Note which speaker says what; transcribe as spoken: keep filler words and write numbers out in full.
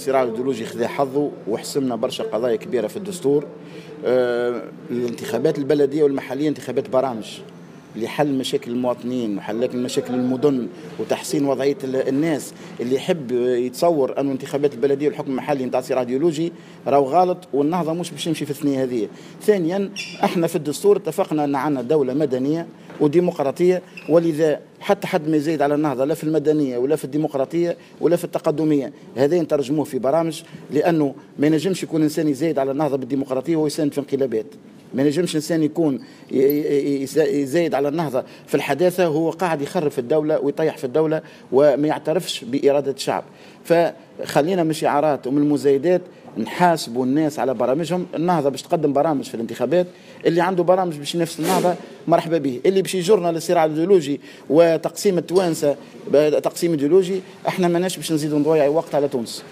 Speaker 1: الصراع الايديولوجي خذا حظه وحسمنا برشا قضايا كبيره في الدستور. آه الانتخابات البلديه والمحليه انتخابات برامج لحل مشاكل المواطنين وحل مشاكل المدن وتحسين وضعيه الناس. اللي يحب يتصور أن الانتخابات البلديه والحكم المحلي نتاع صراع ايديولوجي راهو غلط، والنهضه مش باش نمشي في الثنيه هذه. ثانيا احنا في الدستور اتفقنا ان عندنا دوله مدنيه وديمقراطيه، ولذا حتى حد ما يزيد على النهضه لا في المدنيه ولا في الديمقراطيه ولا في التقدميه، هذا نترجموه في برامج، لانه ما ينجمش يكون انسان يزيد على النهضه بالديمقراطيه ويساند في انقلابات. ما ينجمش انسان يكون يزايد على النهضه في الحداثه هو قاعد يخرب في الدوله ويطيح في الدوله وما يعترفش باراده الشعب. فخلينا من شعارات ومن المزايدات نحاسبوا الناس على برامجهم. النهضه باش تقدم برامج في الانتخابات، اللي عنده برامج باش ينافس النهضه مرحبا به، اللي باش يجرنا للصراع الايديولوجي وتقسيم التوانسه تقسيم ايديولوجي احنا ماناش باش نزيدوا نضيع وقت على تونس.